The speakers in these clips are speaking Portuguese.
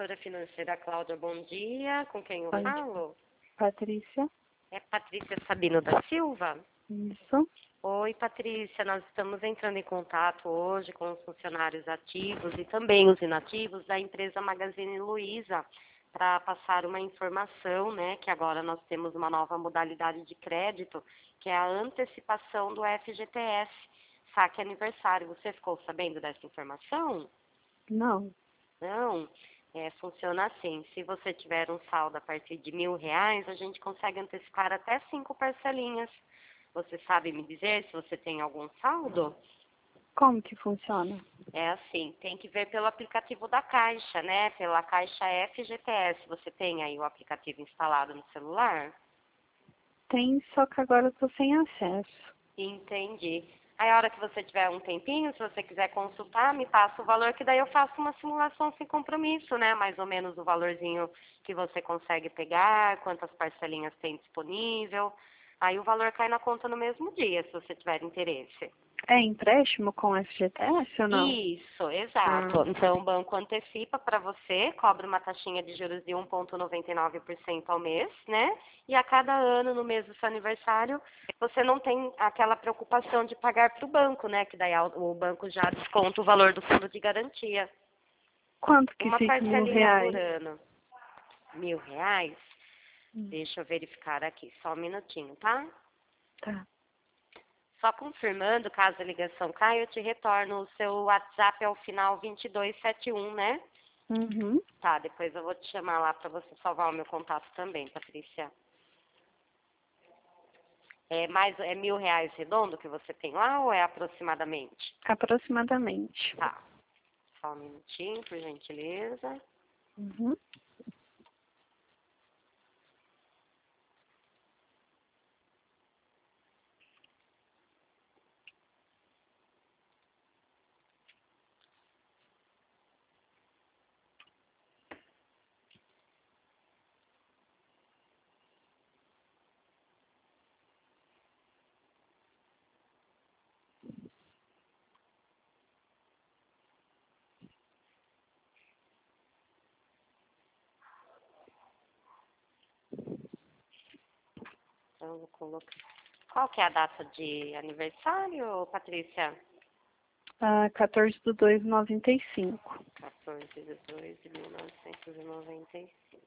assessora financeira Cláudia, bom dia. Com quem eu Oi. falo? Patrícia. É Patrícia Sabino da Silva? Isso. Oi, Patrícia. Nós estamos entrando em contato hoje com os funcionários ativos e também os inativos da empresa Magazine Luiza para passar uma informação, né, que agora nós temos uma nova modalidade de crédito, que é a antecipação do FGTS, saque aniversário. Você ficou sabendo dessa informação? Não. Não, funciona assim. Se você tiver um saldo a partir de R$ 1.000, a gente consegue antecipar até 5 parcelinhas. Você sabe me dizer se você tem algum saldo? Como que funciona? É assim, tem que ver pelo aplicativo da Caixa, né? Pela Caixa FGTS. Você tem aí o aplicativo instalado no celular? Tem, só que agora eu tô sem acesso. Entendi. Aí a hora que você tiver um tempinho, se você quiser consultar, me passa o valor, que daí eu faço uma simulação sem compromisso, né? Mais ou menos o valorzinho que você consegue pegar, quantas parcelinhas tem disponível. Aí o valor cai na conta no mesmo dia, se você tiver interesse. É empréstimo com FGTS ou não? Isso, exato. Então o banco antecipa para você, cobra uma taxinha de juros de 1,99% ao mês, né? E a cada ano, no mês do seu aniversário, você não tem aquela preocupação de pagar para o banco, né? Que daí o banco já desconta o valor do fundo de garantia. Quanto que Uma fica parcelinha por R$ 1.000? ano. R$ 1.000? Hum. Deixa eu verificar aqui, só um minutinho, tá? Tá. Só confirmando, caso a ligação caia, eu te retorno o seu WhatsApp ao final 2271, né? Uhum. Tá, depois eu vou te chamar lá para você salvar o meu contato também, Patrícia. É R$ 1.000 redondo que você tem lá ou é aproximadamente? Aproximadamente. Tá, só um minutinho, por gentileza. Uhum. Então, eu vou colocar. Qual que é a data de aniversário, Patrícia? 14/2/95. 14/2/1995.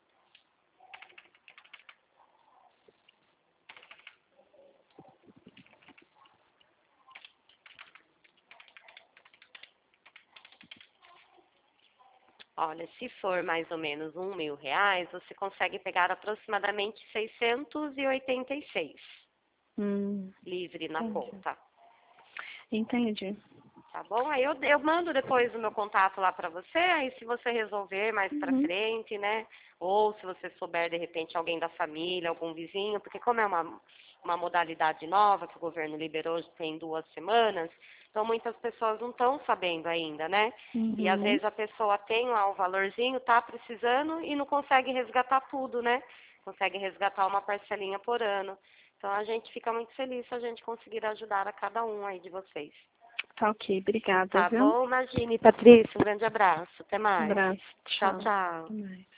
Olha, se for mais ou menos R$ 1.000, você consegue pegar aproximadamente 686 livre na Entendi. conta. Entendi. Tá bom? Aí eu mando depois o meu contato lá para você, aí se você resolver mais para Uhum. frente, né? Ou se você souber, de repente, alguém da família, algum vizinho, porque como é uma modalidade nova que o governo liberou tem 2 semanas, então muitas pessoas não estão sabendo ainda, né? E às Uhum. vezes a pessoa tem lá o valorzinho, tá precisando e não consegue resgatar tudo, né? Consegue resgatar uma parcelinha por ano. Então a gente fica muito feliz se a gente conseguir ajudar a cada um aí de vocês. Tá ok. Obrigada, Tá viu? bom? Imagine, Patrícia. Um grande abraço. Até mais. Abraço. Tchau, Tchau. tchau. Até mais.